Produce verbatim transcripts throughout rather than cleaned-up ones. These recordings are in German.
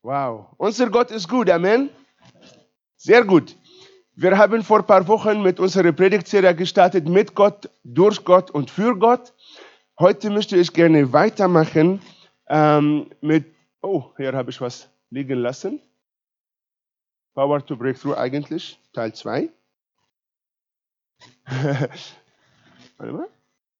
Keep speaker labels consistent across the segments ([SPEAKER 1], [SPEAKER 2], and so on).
[SPEAKER 1] Wow, unser Gott ist gut, Amen. Sehr gut. Wir haben vor ein paar Wochen mit unserer Predigtserie gestartet, mit Gott, durch Gott und für Gott. Heute möchte ich gerne weitermachen ähm, mit, oh, hier habe ich was liegen lassen. Power to Breakthrough eigentlich, Teil zwei. Warte mal.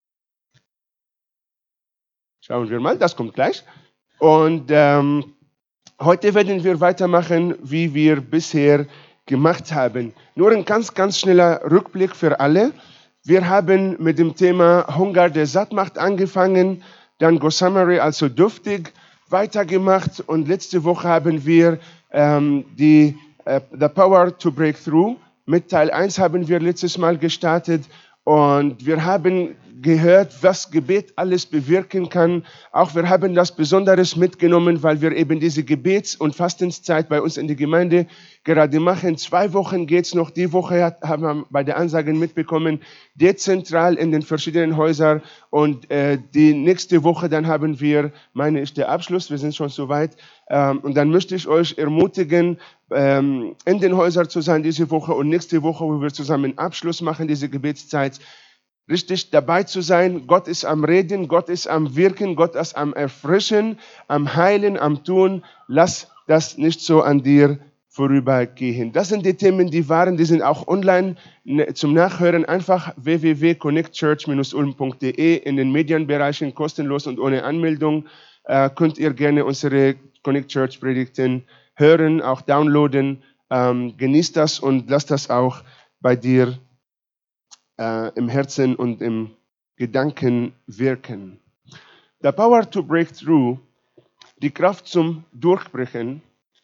[SPEAKER 1] Schauen wir mal, das kommt gleich. Und ähm, heute werden wir weitermachen, wie wir bisher gemacht haben. Nur ein ganz, ganz schneller Rückblick für alle. Wir haben mit dem Thema Hunger, der satt macht, angefangen, dann Gossamery, also duftig, weitergemacht und letzte Woche haben wir ähm, die äh, The Power to Breakthrough. Mit Teil eins haben wir letztes Mal gestartet und wir haben gehört, was Gebet alles bewirken kann. Auch wir haben das Besonderes mitgenommen, weil wir eben diese Gebets- und Fastenszeit bei uns in der Gemeinde gerade machen. Zwei Wochen geht's noch. Die Woche hat, haben wir bei der Ansage mitbekommen, dezentral in den verschiedenen Häusern. Und äh, die nächste Woche, dann haben wir, meine ich, der Abschluss. Wir sind schon so weit. Ähm, und dann möchte ich euch ermutigen, ähm, in den Häusern zu sein diese Woche und nächste Woche, wo wir zusammen Abschluss machen, diese Gebetszeit. Richtig dabei zu sein. Gott ist am Reden, Gott ist am Wirken, Gott ist am Erfrischen, am Heilen, am Tun. Lass das nicht so an dir vorübergehen. Das sind die Themen, die waren, die sind auch online zum Nachhören. Einfach w w w punkt connect church dash ulm punkt d e in den Medienbereichen kostenlos und ohne Anmeldung äh, könnt ihr gerne unsere Connect Church Predigten hören, auch downloaden. Ähm, genießt das und lasst das auch bei dir Uh, im Herzen und im Gedanken wirken. The Power to Breakthrough, die Kraft zum Durchbrechen,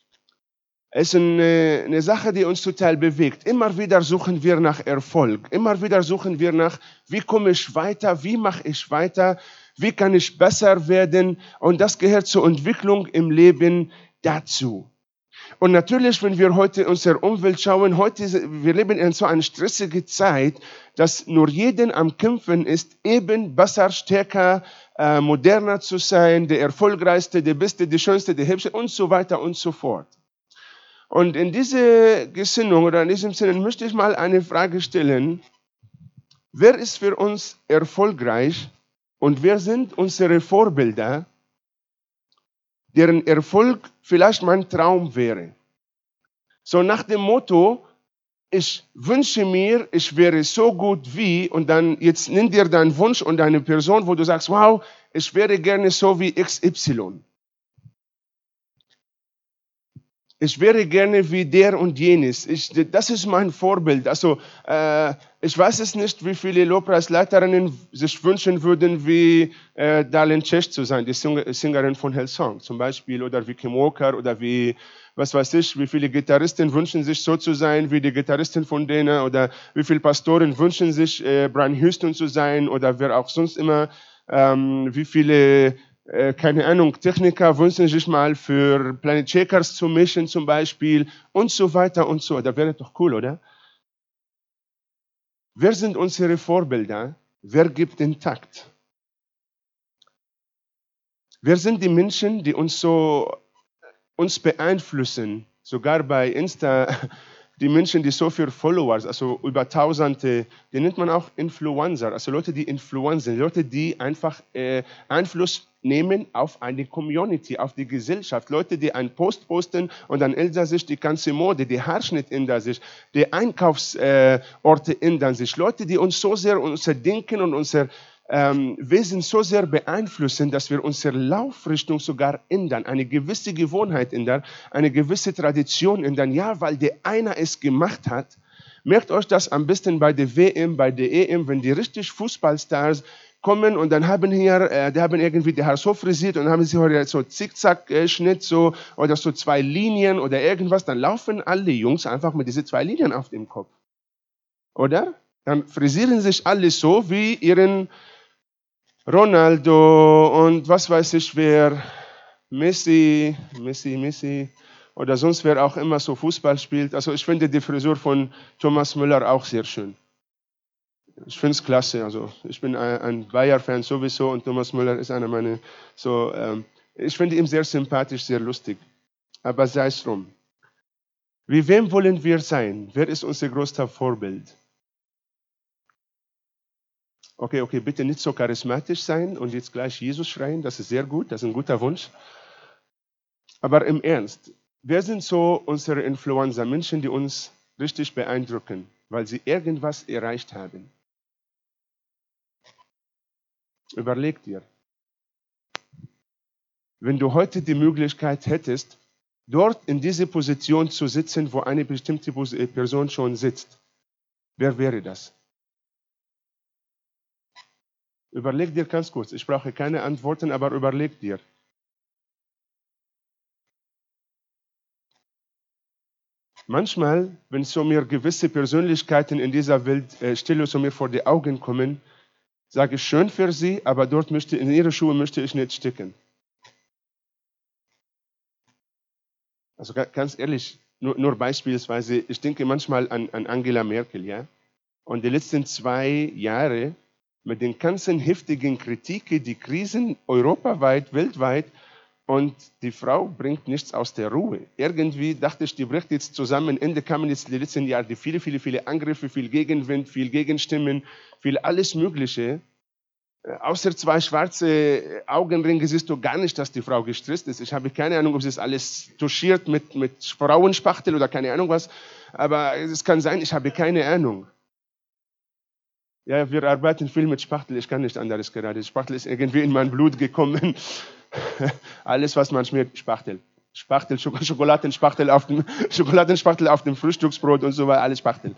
[SPEAKER 1] ist eine, eine Sache, die uns total bewegt. Immer wieder suchen wir nach Erfolg. Immer wieder suchen wir nach, wie komme ich weiter, wie mache ich weiter, wie kann ich besser werden. Und das gehört zur Entwicklung im Leben dazu. Und natürlich, wenn wir heute unsere Umwelt schauen, heute, wir leben in so einer stressigen Zeit, dass nur jeden am Kämpfen ist, eben besser, stärker, äh, moderner zu sein, der erfolgreichste, der beste, der schönste, der hübsche und so weiter und so fort. Und in diese Gesinnung oder in diesem Sinne möchte ich mal eine Frage stellen. Wer ist für uns erfolgreich und wer sind unsere Vorbilder, deren Erfolg vielleicht mein Traum wäre? So nach dem Motto, ich wünsche mir, ich wäre so gut wie, und dann jetzt nimm dir deinen Wunsch und deine Person, wo du sagst, wow, ich wäre gerne so wie X Y. Ich wäre gerne wie der und jenes. Ich, das ist mein Vorbild. Also äh, ich weiß es nicht, wie viele Lobpreisleiterinnen sich wünschen würden, wie äh, Darlene Chech zu sein, die Sängerin von Hillsong zum Beispiel, oder wie Kim Walker, oder wie, was weiß ich, wie viele Gitarristen wünschen sich so zu sein, wie die Gitarristin von denen, oder wie viele Pastoren wünschen sich, äh, Brian Houston zu sein, oder wer auch sonst immer, ähm, wie viele Äh, keine Ahnung, Techniker wünschen sich mal für Planet Shakers zu mischen zum Beispiel und so weiter und so. Das wäre doch cool, oder? Wer sind unsere Vorbilder? Wer gibt den Takt? Wer sind die Menschen, die uns so uns beeinflussen? Sogar bei Insta, die Menschen, die so viele Followers, also über Tausende, die nennt man auch Influencer, also Leute, die influenzen, Leute, die einfach äh, Einfluss nehmen auf eine Community, auf die Gesellschaft. Leute, die einen Post posten und dann ändert sich die ganze Mode, die Haarschnitt ändert sich, die Einkaufsorte ändern sich. Leute, die uns so sehr unser Denken und unser ähm, Wesen so sehr beeinflussen, dass wir unsere Laufrichtung sogar ändern, eine gewisse Gewohnheit ändern, eine gewisse Tradition ändern. Ja, weil der einer es gemacht hat. Merkt euch das am besten bei der W M, bei der E M, wenn die richtig Fußballstars kommen und dann haben hier, äh, die haben irgendwie die Haare so frisiert und dann haben sie heute so Zickzack-Schnitt so oder so zwei Linien oder irgendwas, dann laufen alle Jungs einfach mit diesen zwei Linien auf dem Kopf. Oder? Dann frisieren sich alle so wie ihren Ronaldo und was weiß ich wer, Messi, Messi, Messi oder sonst wer auch immer so Fußball spielt. Also ich finde die Frisur von Thomas Müller auch sehr schön. Ich finde es klasse. Also ich bin ein, ein Bayer-Fan sowieso und Thomas Müller ist einer meiner so. Ähm, ich finde ihn sehr sympathisch, sehr lustig. aber sei es drum. Wie wem wollen wir sein? Wer ist unser größter Vorbild? Okay, okay, bitte nicht so charismatisch sein und jetzt gleich Jesus schreien, das ist sehr gut, das ist ein guter Wunsch. Aber im Ernst, wer sind so unsere Influencer, Menschen, die uns richtig beeindrucken, weil sie irgendwas erreicht haben? Überleg dir. Wenn du heute die Möglichkeit hättest, dort in diese Position zu sitzen, wo eine bestimmte Person schon sitzt, wer wäre das? Überleg dir ganz kurz. Ich brauche keine Antworten, aber überleg dir. Manchmal, wenn so mir gewisse Persönlichkeiten in dieser Welt äh, still so mir vor die Augen kommen, sage ich schön für sie, aber dort möchte, in ihre Schuhe möchte ich nicht stecken. Also ganz ehrlich, nur, nur beispielsweise, ich denke manchmal an, an Angela Merkel, ja. Und die letzten zwei Jahre mit den ganzen heftigen Kritiken, die Krisen europaweit, weltweit, und die Frau bringt nichts aus der Ruhe. Irgendwie dachte ich, die bricht jetzt zusammen. Ende kamen jetzt die letzten Jahre die viele, viele, viele Angriffe, viel Gegenwind, viel Gegenstimmen, viel alles Mögliche. Äh, außer zwei schwarze Augenringe siehst du gar nicht, dass die Frau gestresst ist. Ich habe keine Ahnung, ob sie es alles touchiert mit, mit Frauenspachtel oder keine Ahnung was. Aber es kann sein, ich habe keine Ahnung. Ja, wir arbeiten viel mit Spachtel. Ich kann nicht anderes gerade. Spachtel ist irgendwie in mein Blut gekommen. Alles, was man schmiert, Spachtel. Spachtel, Schokoladenspachtel auf dem, Schokoladenspachtel auf dem Frühstücksbrot und so weiter, alles Spachtel.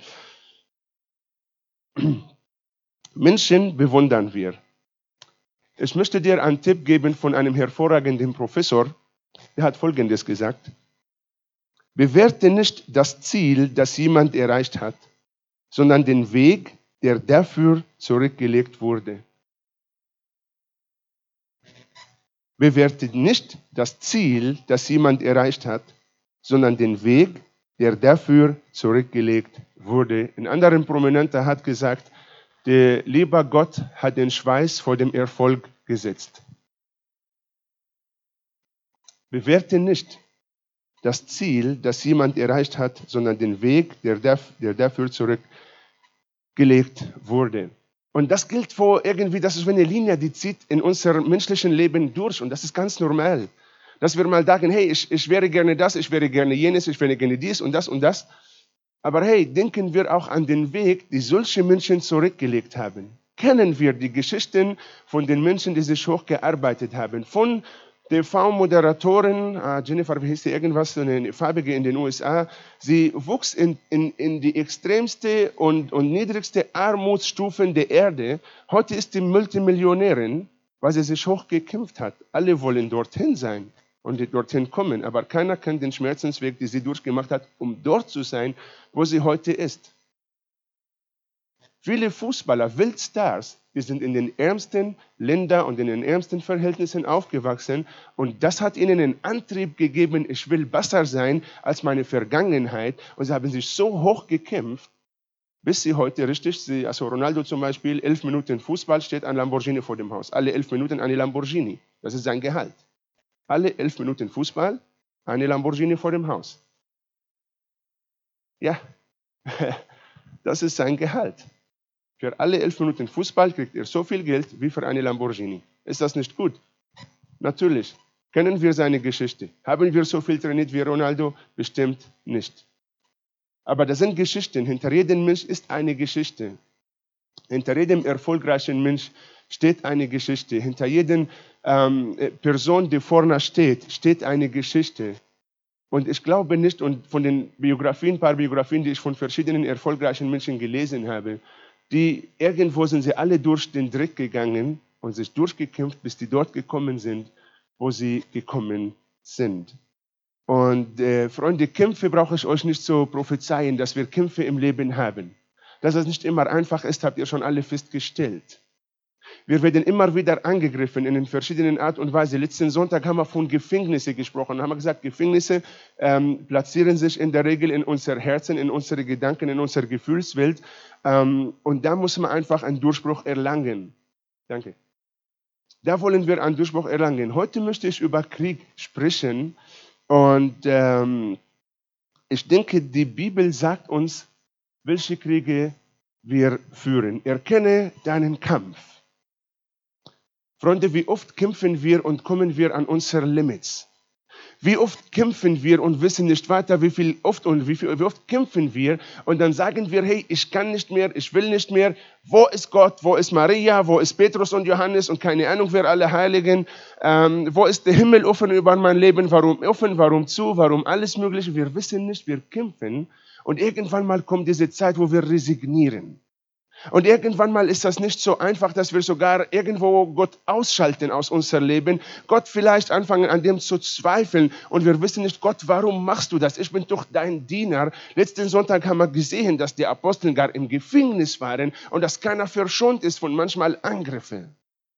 [SPEAKER 1] Menschen bewundern wir. Ich möchte dir einen Tipp geben von einem hervorragenden Professor. Der hat Folgendes gesagt. Bewerte nicht das Ziel, das jemand erreicht hat, sondern den Weg, der dafür zurückgelegt wurde. Bewertet nicht das Ziel, das jemand erreicht hat, sondern den Weg, der dafür zurückgelegt wurde. Ein anderer Prominenter hat gesagt, der liebe Gott hat den Schweiß vor dem Erfolg gesetzt. Bewerte nicht das Ziel, das jemand erreicht hat, sondern den Weg, der, der dafür zurückgelegt wurde. Und das gilt für irgendwie, das ist eine Linie, die zieht in unserem menschlichen Leben durch. Und das ist ganz normal. Dass wir mal sagen, hey, ich, ich wäre gerne das, ich wäre gerne jenes, ich wäre gerne dies und das und das. Aber hey, denken wir auch an den Weg, die solche Menschen zurückgelegt haben. Kennen wir die Geschichten von den Menschen, die sich hochgearbeitet haben. Von T V-Moderatorin, äh, Jennifer, wie hieß sie, irgendwas, eine Farbige in den U S A, sie wuchs in, in, in die extremste und, und niedrigste Armutsstufen der Erde. Heute ist sie Multimillionärin, weil sie sich hochgekämpft hat. Alle wollen dorthin sein und dorthin kommen, aber keiner kennt den Schmerzensweg, den sie durchgemacht hat, um dort zu sein, wo sie heute ist. Viele Fußballer, Weltstars, die sind in den ärmsten Ländern und in den ärmsten Verhältnissen aufgewachsen und das hat ihnen einen Antrieb gegeben, ich will besser sein als meine Vergangenheit und sie haben sich so hoch gekämpft, bis sie heute richtig, sie, also Ronaldo zum Beispiel, elf Minuten Fußball, steht ein Lamborghini vor dem Haus. Alle elf Minuten eine Lamborghini, das ist sein Gehalt. Alle elf Minuten Fußball, eine Lamborghini vor dem Haus. Ja, das ist sein Gehalt. Für alle elf Minuten Fußball kriegt er so viel Geld wie für eine Lamborghini. Ist das nicht gut? Natürlich. Kennen wir seine Geschichte? Haben wir so viel trainiert wie Ronaldo? Bestimmt nicht. Aber das sind Geschichten. Hinter jedem Mensch ist eine Geschichte. Hinter jedem erfolgreichen Mensch steht eine Geschichte. Hinter jeder ähm, Person, die vorne steht, steht eine Geschichte. Und ich glaube nicht, und von den Biografien, ein paar Biografien, die ich von verschiedenen erfolgreichen Menschen gelesen habe, die irgendwo sind sie alle durch den Dreck gegangen und sich durchgekämpft, bis die dort gekommen sind, wo sie gekommen sind. Und äh, Freunde, Kämpfe brauche ich euch nicht zu prophezeien, dass wir Kämpfe im Leben haben. Dass es nicht immer einfach ist, habt ihr schon alle festgestellt. Wir werden immer wieder angegriffen in den verschiedenen Art und Weise. Letzten Sonntag haben wir von Gefängnisse gesprochen. Haben wir gesagt, Gefängnisse ähm, platzieren sich in der Regel in unser Herzen, in unsere Gedanken, in unserer Gefühlswelt. Ähm, und da muss man einfach einen Durchbruch erlangen. Danke. Da wollen wir einen Durchbruch erlangen. Heute möchte ich über Krieg sprechen. Und ähm, ich denke, die Bibel sagt uns, welche Kriege wir führen. Erkenne deinen Kampf. Freunde, wie oft kämpfen wir und kommen wir an unsere Limits? Wie oft kämpfen wir und wissen nicht weiter, wie viel oft und wie, viel, wie oft kämpfen wir und dann sagen wir, hey, ich kann nicht mehr, ich will nicht mehr. Wo ist Gott? Wo ist Maria? Wo ist Petrus und Johannes und keine Ahnung, wer alle Heiligen? Ähm, wo ist der Himmel offen über mein Leben? Warum offen? Warum zu? Warum alles Mögliche? Wir wissen nicht, wir kämpfen und irgendwann mal kommt diese Zeit, wo wir resignieren. Und irgendwann mal ist das nicht so einfach, dass wir sogar irgendwo Gott ausschalten aus unserem Leben. Gott vielleicht anfangen an dem zu zweifeln und wir wissen nicht, Gott, warum machst du das? Ich bin doch dein Diener. Letzten Sonntag haben wir gesehen, dass die Apostel gar im Gefängnis waren und dass keiner verschont ist von manchmal Angriffen.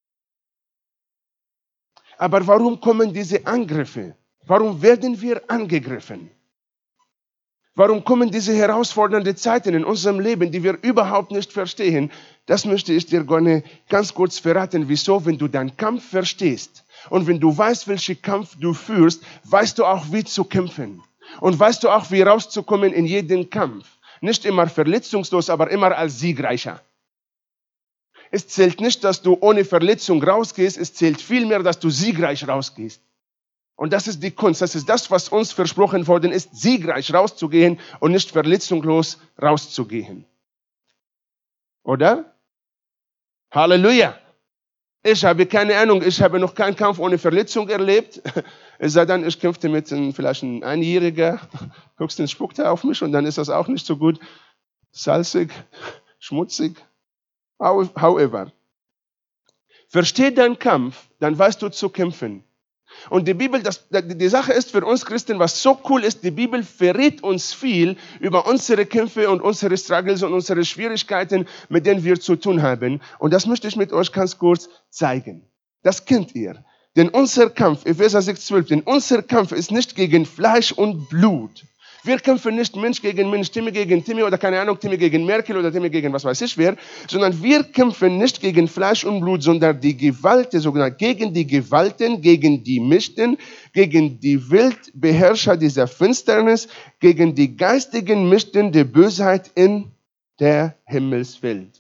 [SPEAKER 1] Aber warum kommen diese Angriffe? Warum werden wir angegriffen? Warum kommen diese herausfordernden Zeiten in unserem Leben, die wir überhaupt nicht verstehen? Das möchte ich dir gerne ganz kurz verraten. Wieso? Wenn du deinen Kampf verstehst und wenn du weißt, welchen Kampf du führst, weißt du auch, wie zu kämpfen. Und weißt du auch, wie rauszukommen in jeden Kampf. Nicht immer verletzungslos, aber immer als Siegreicher. Es zählt nicht, dass du ohne Verletzung rausgehst, es zählt vielmehr, dass du siegreich rausgehst. Und das ist die Kunst, das ist das, was uns versprochen worden ist, siegreich rauszugehen und nicht verletzungslos rauszugehen. Oder? Halleluja! Ich habe keine Ahnung, ich habe noch keinen Kampf ohne Verletzung erlebt. Es sei denn, ich kämpfte mit einem, vielleicht einem Einjähriger, höchstens spuckt er auf mich und dann ist das auch nicht so gut. Salzig, schmutzig, however. Versteh deinen Kampf, dann weißt du zu kämpfen. Und die Bibel, das, die Sache ist für uns Christen, was so cool ist, die Bibel verrät uns viel über unsere Kämpfe und unsere Struggles und unsere Schwierigkeiten, mit denen wir zu tun haben. Und das möchte ich mit euch ganz kurz zeigen. Das kennt ihr. Denn unser Kampf, Epheser sechs zwölf, denn unser Kampf ist nicht gegen Fleisch und Blut. Wir kämpfen nicht Mensch gegen Mensch, Timmy gegen Timmy oder keine Ahnung, Timmy gegen Merkel oder Timmy gegen was weiß ich wer, sondern wir kämpfen nicht gegen Fleisch und Blut, sondern die Gewalten, sogenannte gegen die Gewalten, gegen die Mächte, gegen die Weltbeherrscher dieser Finsternis, gegen die geistigen Mächte der Bösheit in der Himmelswelt.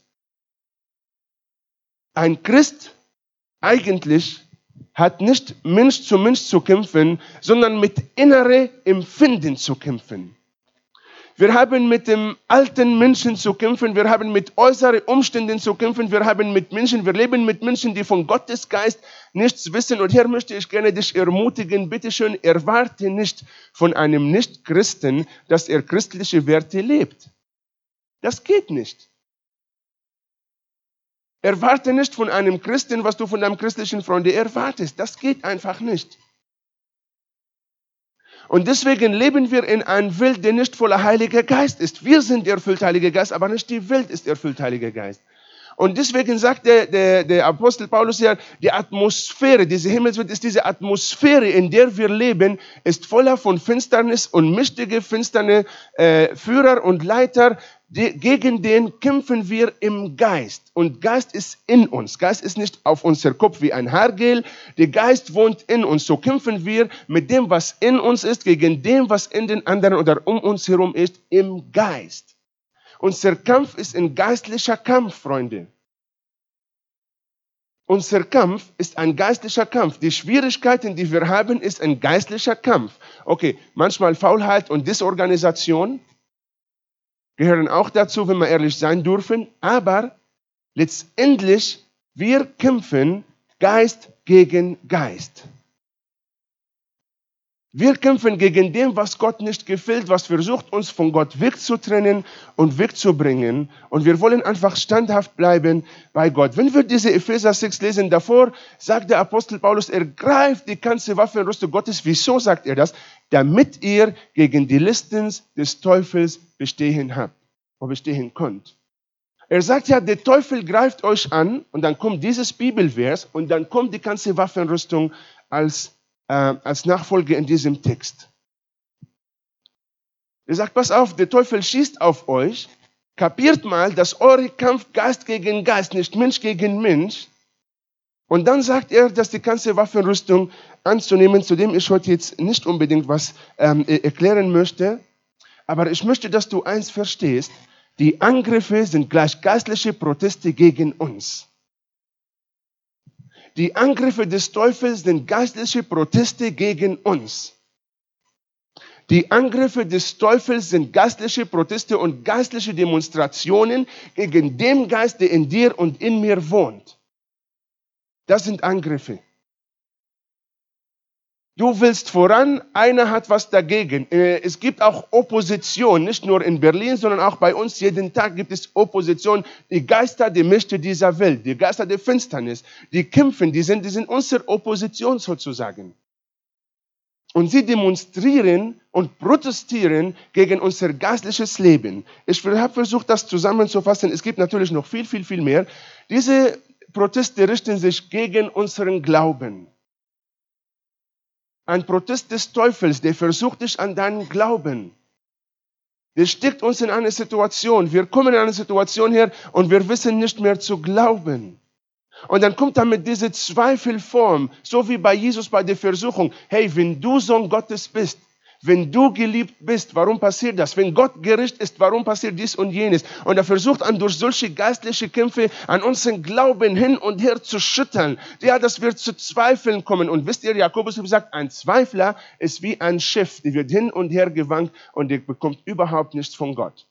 [SPEAKER 1] Ein Christ eigentlich hat nicht Mensch zu Mensch zu kämpfen, sondern mit inneren Empfinden zu kämpfen. Wir haben mit dem alten Menschen zu kämpfen, wir haben mit äußeren Umständen zu kämpfen, wir haben mit Menschen, wir leben mit Menschen, die von Gottes Geist nichts wissen. Und hier möchte ich gerne dich ermutigen, bitteschön, erwarte nicht von einem Nicht-Christen, dass er christliche Werte lebt. Das geht nicht. Erwarte nicht von einem Christen, was du von deinem christlichen Freund erwartest. Das geht einfach nicht. Und deswegen leben wir in einer Welt, die nicht voller Heiliger Geist ist. Wir sind erfüllt Heiliger Geist, aber nicht die Welt ist erfüllt Heiliger Geist. Und deswegen sagt der, der, der Apostel Paulus ja, die Atmosphäre, diese Himmelswelt ist diese Atmosphäre, in der wir leben, ist voller von Finsternis und mächtige, finsterne äh, Führer und Leiter. Die, gegen den kämpfen wir im Geist. Und Geist ist in uns. Geist ist nicht auf unser Kopf wie ein Haargel. Der Geist wohnt in uns. So kämpfen wir mit dem, was in uns ist, gegen dem, was in den anderen oder um uns herum ist, im Geist. Unser Kampf ist ein geistlicher Kampf, Freunde. Unser Kampf ist ein geistlicher Kampf. Die Schwierigkeiten, die wir haben, ist ein geistlicher Kampf. Okay, manchmal Faulheit und Desorganisation gehören auch dazu, wenn wir ehrlich sein dürfen. Aber letztendlich, wir kämpfen Geist gegen Geist. Wir kämpfen gegen dem, was Gott nicht gefällt, was versucht, uns von Gott wegzutrennen und wegzubringen. Und wir wollen einfach standhaft bleiben bei Gott. Wenn wir diese Epheser sechs lesen, davor sagt der Apostel Paulus, er greift die ganze Waffenrüstung Gottes. Wieso sagt er das? Damit ihr gegen die Listen des Teufels bestehen habt, oder bestehen könnt. Er sagt ja, der Teufel greift euch an und dann kommt dieses Bibelvers und dann kommt die ganze Waffenrüstung als Äh, als Nachfolge in diesem Text. Er sagt, pass auf, der Teufel schießt auf euch. Kapiert mal, dass eure Kampf Geist gegen Geist, nicht Mensch gegen Mensch. Und dann sagt er, dass die ganze Waffenrüstung anzunehmen, zu dem ich heute jetzt nicht unbedingt was ähm, erklären möchte. Aber ich möchte, dass du eins verstehst. Die Angriffe sind gleich geistliche Proteste gegen uns. Die Angriffe des Teufels sind geistliche Proteste gegen uns. Die Angriffe des Teufels sind geistliche Proteste und geistliche Demonstrationen gegen den Geist, der in dir und in mir wohnt. Das sind Angriffe. Du willst voran, einer hat was dagegen. Es gibt auch Opposition, nicht nur in Berlin, sondern auch bei uns. Jeden Tag gibt es Opposition. Die Geister, die Mächte dieser Welt, die Geister der Finsternis, die kämpfen, die sind, die sind unsere Opposition sozusagen. Und sie demonstrieren und protestieren gegen unser geistliches Leben. Ich habe versucht, das zusammenzufassen. Es gibt natürlich noch viel, viel, viel mehr. Diese Proteste richten sich gegen unseren Glauben. Ein Protest des Teufels, der versucht dich an deinen Glauben. Der steckt uns in eine Situation. Wir kommen in eine Situation her und wir wissen nicht mehr zu glauben. Und dann kommt er mit dieser Zweifelform, so wie bei Jesus bei der Versuchung. Hey, wenn du Sohn Gottes bist, wenn du geliebt bist, warum passiert das? Wenn Gott gerecht ist, warum passiert dies und jenes? Und er versucht an durch solche geistliche Kämpfe an unseren Glauben hin und her zu schütteln. Ja, dass wir zu Zweifeln kommen. Und wisst ihr, Jakobus sagt, ein Zweifler ist wie ein Schiff, die wird hin und her gewankt und der bekommt überhaupt nichts von Gott.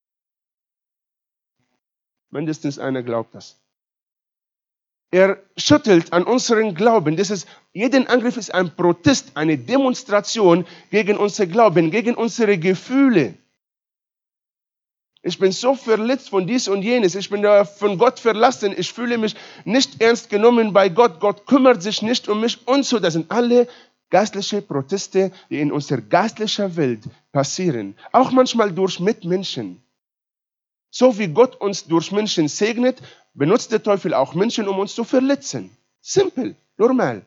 [SPEAKER 1] Mindestens einer glaubt das. Er schüttelt an unseren Glauben. Das ist, jeden Angriff ist ein Protest, eine Demonstration gegen unser Glauben, gegen unsere Gefühle. Ich bin so verletzt von dies und jenes. Ich bin von Gott verlassen. Ich fühle mich nicht ernst genommen bei Gott. Gott kümmert sich nicht um mich und so. Das sind alle geistliche Proteste, die in unserer geistlichen Welt passieren. Auch manchmal durch Mitmenschen. So wie Gott uns durch Menschen segnet, benutzt der Teufel auch Menschen, um uns zu verletzen. Simpel, normal.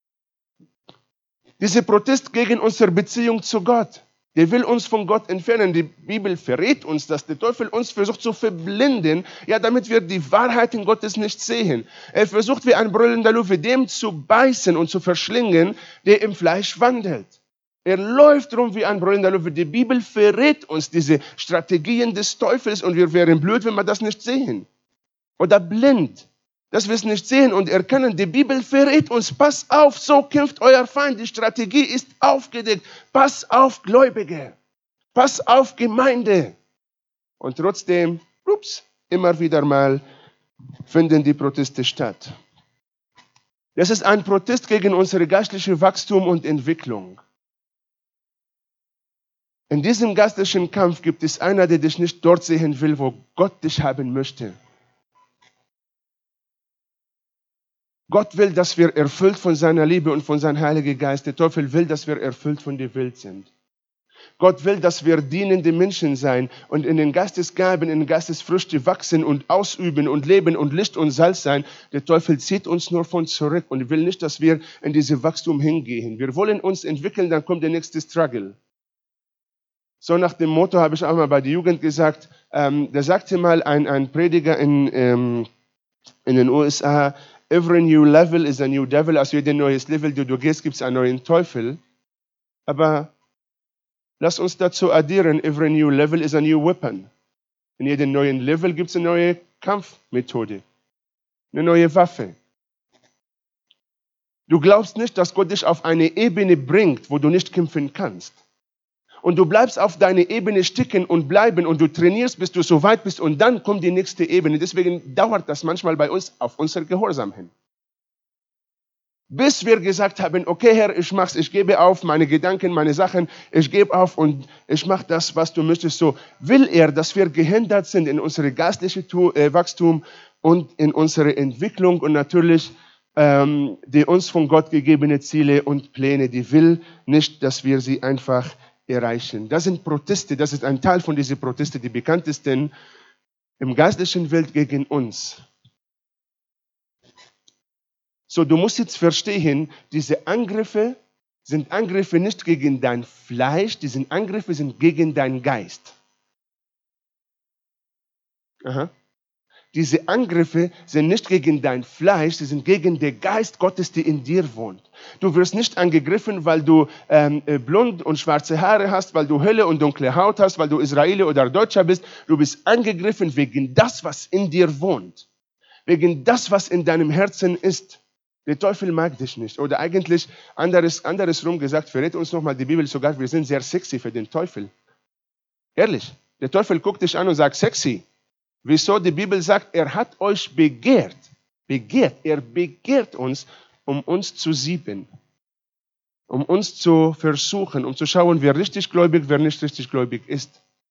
[SPEAKER 1] Dieser Protest gegen unsere Beziehung zu Gott, der will uns von Gott entfernen. Die Bibel verrät uns, dass der Teufel uns versucht zu verblinden, ja, damit wir die Wahrheiten Gottes nicht sehen. Er versucht wie ein brüllender Löwe, dem zu beißen und zu verschlingen, der im Fleisch wandelt. Er läuft rum wie ein brüllender Löwe. Die Bibel verrät uns diese Strategien des Teufels und wir wären blöd, wenn wir das nicht sehen. Oder blind, dass wir es nicht sehen und erkennen. Die Bibel verrät uns, pass auf, so kämpft euer Feind. Die Strategie ist aufgedeckt. Pass auf, Gläubige. Pass auf, Gemeinde. Und trotzdem, ups, immer wieder mal finden die Proteste statt. Das ist ein Protest gegen unser geistliches Wachstum und Entwicklung. In diesem geistlichen Kampf gibt es einer, der dich nicht dort sehen will, wo Gott dich haben möchte. Gott will, dass wir erfüllt von seiner Liebe und von seinem Heiligen Geist. Der Teufel will, dass wir erfüllt von der Welt sind. Gott will, dass wir dienende Menschen sein und in den Geistesgaben, in den Geistesfrüchten wachsen und ausüben und leben und Licht und Salz sein. Der Teufel zieht uns nur von zurück und will nicht, dass wir in dieses Wachstum hingehen. Wir wollen uns entwickeln, dann kommt der nächste Struggle. So nach dem Motto habe ich auch mal bei der Jugend gesagt, ähm, da sagte mal ein, ein Prediger in, ähm, in den U S A, every new level is a new devil. Also jedes neues Level, das du gehst, gibt es einen neuen Teufel. Aber lass uns dazu addieren, every new level is a new weapon. In jedem neuen Level gibt es eine neue Kampfmethode, eine neue Waffe. Du glaubst nicht, dass Gott dich auf eine Ebene bringt, wo du nicht kämpfen kannst. Und du bleibst auf deiner Ebene stecken und bleiben und du trainierst, bis du so weit bist und dann kommt die nächste Ebene. Deswegen dauert das manchmal bei uns auf unser Gehorsam hin. Bis wir gesagt haben, okay Herr, ich mach's, ich gebe auf, meine Gedanken, meine Sachen, ich gebe auf und ich mache das, was du möchtest. So will er, dass wir gehindert sind in unserem geistlichen Wachstum und in unserer Entwicklung und natürlich ähm, die uns von Gott gegebene Ziele und Pläne, die will nicht, dass wir sie einfach erreichen. Das sind Proteste, das ist ein Teil von diesen Protesten, die bekanntesten im geistlichen Welt gegen uns. So, du musst jetzt verstehen, diese Angriffe sind Angriffe nicht gegen dein Fleisch, diese Angriffe sind gegen deinen Geist. Aha. diese Angriffe sind nicht gegen dein Fleisch, sie sind gegen den Geist Gottes, der in dir wohnt. Du wirst nicht angegriffen, weil du ähm, blond und schwarze Haare hast, weil du helle und dunkle Haut hast, weil du Israeli oder Deutscher bist. Du bist angegriffen wegen das, was in dir wohnt. Wegen das, was in deinem Herzen ist. Der Teufel mag dich nicht. Oder eigentlich, anderes, anderes rum gesagt, verrät uns nochmal die Bibel sogar, wir sind sehr sexy für den Teufel. Ehrlich, der Teufel guckt dich an und sagt, sexy. Wieso die Bibel sagt, er hat euch begehrt. Begehrt, er begehrt uns, um uns zu sieben. Um uns zu versuchen, um zu schauen, wer richtig gläubig, wer nicht richtig gläubig ist.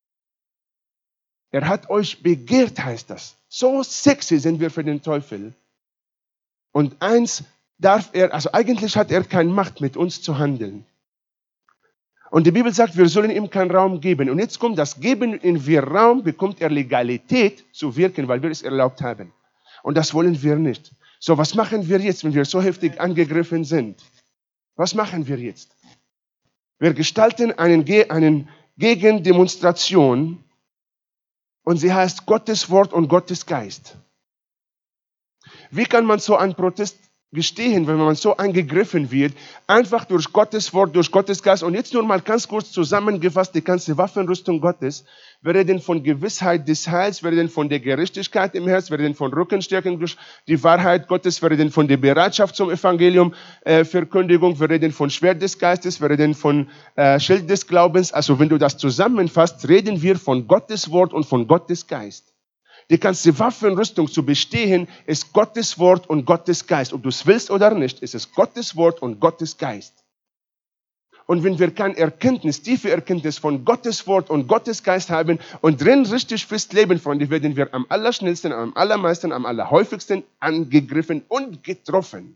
[SPEAKER 1] Er hat euch begehrt, heißt das. So sexy sind wir für den Teufel. Und eins darf er, also eigentlich hat er keine Macht, mit uns zu handeln. Und die Bibel sagt, wir sollen ihm keinen Raum geben. Und jetzt kommt das Geben in wir Raum, bekommt er Legalität zu wirken, weil wir es erlaubt haben. Und das wollen wir nicht. So, was machen wir jetzt, wenn wir so heftig angegriffen sind? Was machen wir jetzt? Wir gestalten einen, einen Gegendemonstration und sie heißt Gottes Wort und Gottes Geist. Wie kann man so einen Protest gestehen, wenn man so angegriffen wird? Einfach durch Gottes Wort, durch Gottes Geist. Und jetzt nur mal ganz kurz zusammengefasst, die ganze Waffenrüstung Gottes. Wir reden von Gewissheit des Heils, wir reden von der Gerechtigkeit im Herz, wir reden von Rückenstärkung durch die Wahrheit Gottes, wir reden von der Bereitschaft zum Evangelium, äh, Verkündigung, wir reden von Schwert des Geistes, wir reden von äh, Schild des Glaubens. Also wenn du das zusammenfasst, reden wir von Gottes Wort und von Gottes Geist. Die ganze Waffenrüstung zu bestehen, ist Gottes Wort und Gottes Geist. Ob du es willst oder nicht, ist es Gottes Wort und Gottes Geist. Und wenn wir keine Erkenntnis, tiefe Erkenntnis von Gottes Wort und Gottes Geist haben und drin richtig fest leben, Freunde, werden wir am allerschnellsten, am allermeisten, am allerhäufigsten angegriffen und getroffen.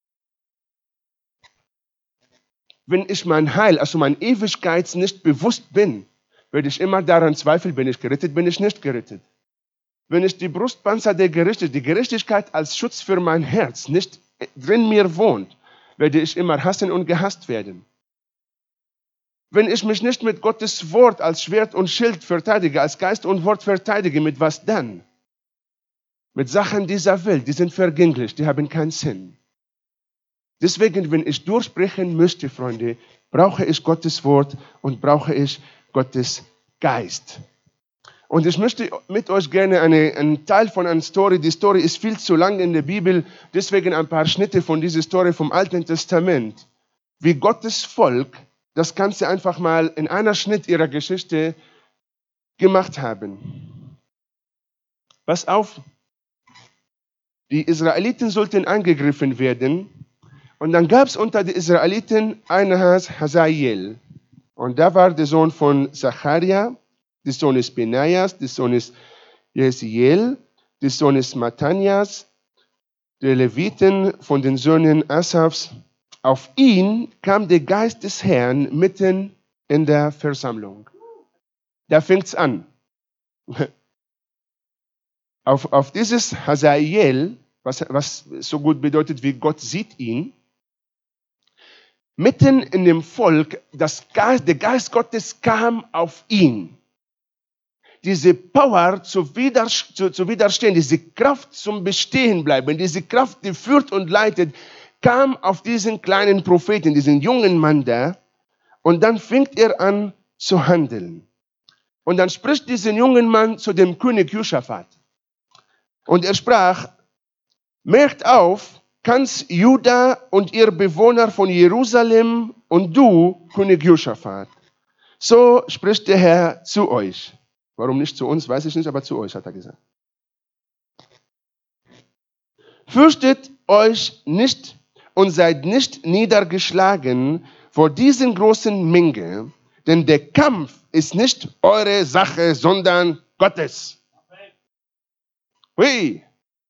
[SPEAKER 1] Wenn ich mein Heil, also mein Ewigkeit nicht bewusst bin, werde ich immer daran zweifeln, bin ich gerettet, bin ich nicht gerettet. Wenn ich die Brustpanzer der Gerechtigkeit, die Gerechtigkeit als Schutz für mein Herz nicht drin mir wohnt, werde ich immer hassen und gehasst werden. Wenn ich mich nicht mit Gottes Wort als Schwert und Schild verteidige, als Geist und Wort verteidige, mit was dann? Mit Sachen dieser Welt, die sind vergänglich, die haben keinen Sinn. Deswegen, wenn ich durchbrechen möchte, Freunde, brauche ich Gottes Wort und brauche ich Gottes Geist. Und ich möchte mit euch gerne eine, einen Teil von einer Story, die Story ist viel zu lang in der Bibel, deswegen ein paar Schnitte von dieser Story vom Alten Testament, wie Gottes Volk das Ganze einfach mal in einer Schnitt ihrer Geschichte gemacht haben. Pass auf, die Israeliten sollten angegriffen werden und dann gab es unter den Israeliten einen Hazael und da war der Sohn von Zacharia, der Sohn ist Benaias, der Sohn ist Jesiel, der Sohn ist Mattanias, der Leviten von den Söhnen Asafs. Auf ihn kam der Geist des Herrn mitten in der Versammlung. Da fängt's an. Auf, auf dieses Hazael, was, was so gut bedeutet wie Gott sieht ihn, mitten in dem Volk, das Geist, der Geist Gottes kam auf ihn. Diese Power zu, wider, zu, zu widerstehen, diese Kraft zum Bestehen bleiben, diese Kraft, die führt und leitet, kam auf diesen kleinen Propheten, diesen jungen Mann da, und dann fängt er an zu handeln. Und dann spricht dieser junge Mann zu dem König Josaphat. Und er sprach, merkt auf, ganz Juda und ihr Bewohner von Jerusalem und du, König Josaphat. So spricht der Herr zu euch. Warum nicht zu uns, weiß ich nicht, aber zu euch, hat er gesagt. Fürchtet euch nicht und seid nicht niedergeschlagen vor diesen großen Menge, denn der Kampf ist nicht eure Sache, sondern Gottes. Hui.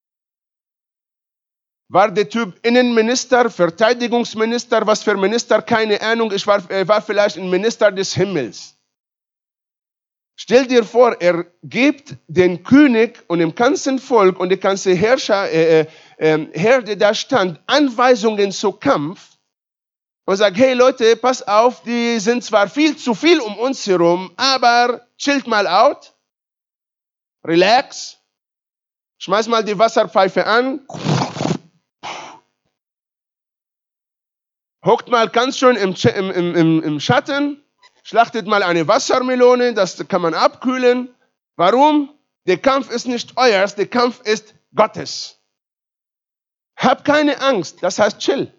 [SPEAKER 1] War der Typ Innenminister, Verteidigungsminister, was für Minister, keine Ahnung, ich war, er war vielleicht ein Minister des Himmels. Stell dir vor, er gibt den König und dem ganzen Volk und der ganze Herrscher, äh, äh, Herr, der da stand, Anweisungen zum Kampf und sagt, hey Leute, pass auf, die sind zwar viel zu viel um uns herum, aber chillt mal out, relax, Schmeiß mal die Wasserpfeife an. Hockt mal ganz schön im, im, im, im Schatten. Schlachtet mal eine Wassermelone, das kann man abkühlen. Warum? Der Kampf ist nicht euers, der Kampf ist Gottes. Hab keine Angst, das heißt chill.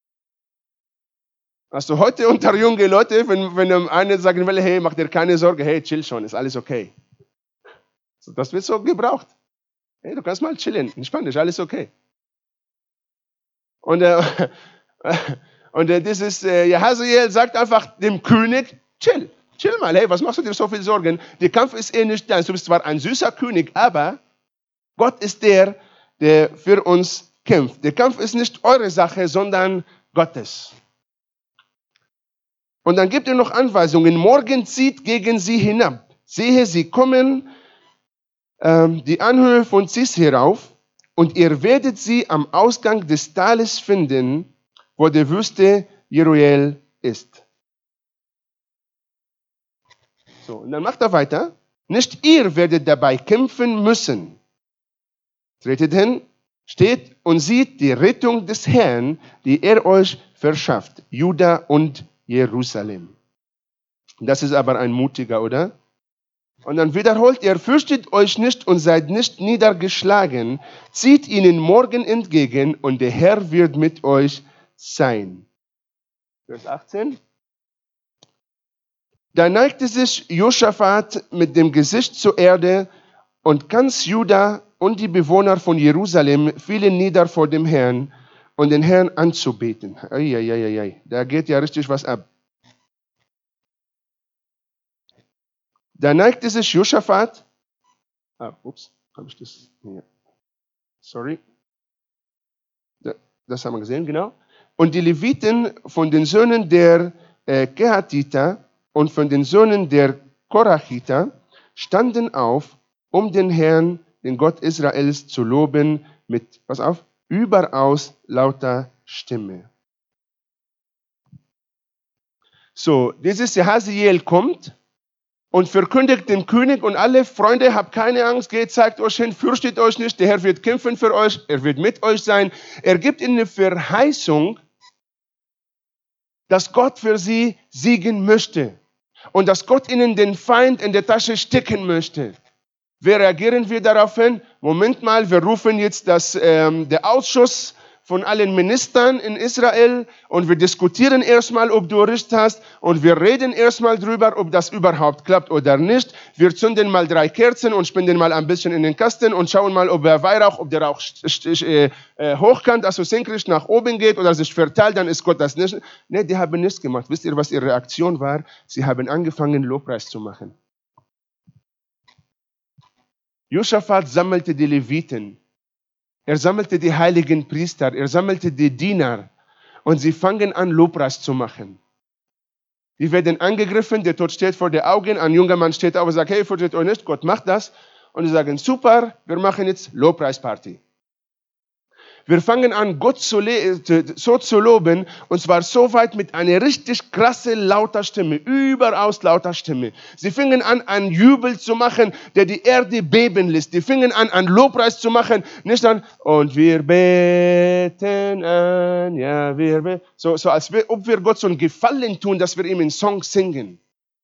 [SPEAKER 1] Also heute unter junge Leute, wenn, wenn einer sagen will, hey, mach dir keine Sorge, hey, chill schon, ist alles okay. Das wird so gebraucht. Hey, du kannst mal chillen, entspann dich, alles okay. Und, äh, und äh, dieses äh, Jahaziel sagt einfach dem König, chill, chill mal, hey, was machst du dir so viel Sorgen? Der Kampf ist eh nicht dein, du bist zwar ein süßer König, aber Gott ist der, der für uns kämpft. Der Kampf ist nicht eure Sache, sondern Gottes. Und dann gibt er noch Anweisungen. Morgen zieht gegen sie hinab. Sehe, sie kommen ähm, die Anhöhe von Cis herauf und ihr werdet sie am Ausgang des Tales finden, wo die Wüste Jeruel ist. So, und dann macht er weiter. Nicht ihr werdet dabei kämpfen müssen. Tretet hin, steht und sieht die Rettung des Herrn, die er euch verschafft, Juda und Jerusalem. Das ist aber ein mutiger, oder? Und dann wiederholt er, fürchtet euch nicht und seid nicht niedergeschlagen, zieht ihnen morgen entgegen und der Herr wird mit euch sein. Vers achtzehn. Da neigte sich Josaphat mit dem Gesicht zur Erde und ganz Juda und die Bewohner von Jerusalem fielen nieder vor dem Herrn, und den Herrn anzubeten. Eieieiei, da geht ja richtig was ab. Da neigte sich Josaphat, ah, ups, habe ich das, ja. Sorry, das haben wir gesehen, genau. Und die Leviten von den Söhnen der äh, Kehatiter und von den Söhnen der Korachiter standen auf, um den Herrn, den Gott Israels, zu loben mit, pass auf, überaus lauter Stimme. So, dieses Jahaziel kommt und verkündigt dem König und alle Freunde, habt keine Angst, geht, zeigt euch hin, fürchtet euch nicht, der Herr wird kämpfen für euch, er wird mit euch sein. Er gibt ihnen eine Verheißung, dass Gott für sie siegen möchte und dass Gott ihnen den Feind in der Tasche stecken möchte. Wie reagieren wir daraufhin? Moment mal, wir rufen jetzt das, ähm, der Ausschuss von allen Ministern in Israel und wir diskutieren erstmal, ob du recht hast und wir reden erstmal drüber, ob das überhaupt klappt oder nicht. Wir zünden mal drei Kerzen und spenden mal ein bisschen in den Kasten und schauen mal, ob der Weihrauch, ob der Rauch äh, äh, hochkant, also senkrecht nach oben geht oder sich verteilt, dann ist Gott das nicht. Ne, die haben nichts gemacht. Wisst ihr, was ihre Reaktion war? Sie haben angefangen, Lobpreis zu machen. Josaphat sammelte die Leviten. Er sammelte die heiligen Priester, er sammelte die Diener und sie fangen an, Lobpreis zu machen. Die werden angegriffen, der Tod steht vor den Augen, ein junger Mann steht auf und sagt, hey, fürchtet euch nicht, Gott macht das. Und sie sagen, super, wir machen jetzt Lobpreisparty. Wir fangen an, Gott zu so zu loben, und zwar so weit mit einer richtig krasse, lauter Stimme, überaus lauter Stimme. Sie fingen an, einen Jubel zu machen, der die Erde beben lässt. Die fingen an, einen Lobpreis zu machen, nicht an, und wir beten an, ja, wir beten, so, so als ob wir Gott so einen Gefallen tun, dass wir ihm einen Song singen.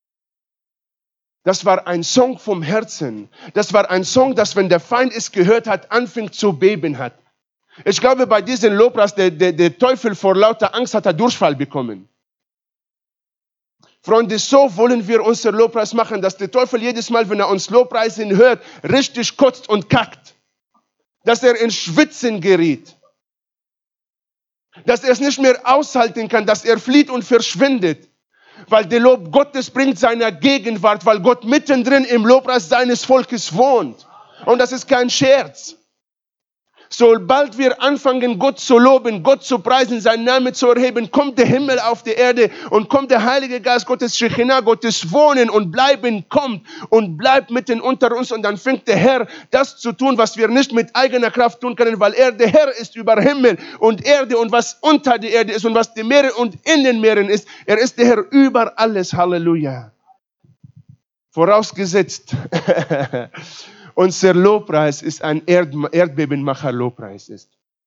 [SPEAKER 1] Das war ein Song vom Herzen. Das war ein Song, das, wenn der Feind es gehört hat, anfing zu beben hat. Ich glaube, bei diesem Lobpreis, der, der, der Teufel vor lauter Angst hat er Durchfall bekommen. Freunde, so wollen wir unser Lobpreis machen, dass der Teufel jedes Mal, wenn er uns Lobpreisen hört, richtig kotzt und kackt. Dass er in Schwitzen gerät. Dass er es nicht mehr aushalten kann, dass er flieht und verschwindet. Weil der Lob Gottes bringt seiner Gegenwart, weil Gott mittendrin im Lobpreis seines Volkes wohnt. Und das ist kein Scherz. Sobald wir anfangen, Gott zu loben, Gott zu preisen, seinen Namen zu erheben, kommt der Himmel auf die Erde und kommt der Heilige Geist Gottes, Shechinah, Gottes Wohnen und Bleiben kommt und bleibt mitten unter uns, und dann fängt der Herr das zu tun, was wir nicht mit eigener Kraft tun können, weil er der Herr ist über Himmel und Erde und was unter der Erde ist und was die Meere und in den Meeren ist. Er ist der Herr über alles. Halleluja. Vorausgesetzt. unser Lobpreis ist ein Erd Erdbebenmacher-Lobpreis ist.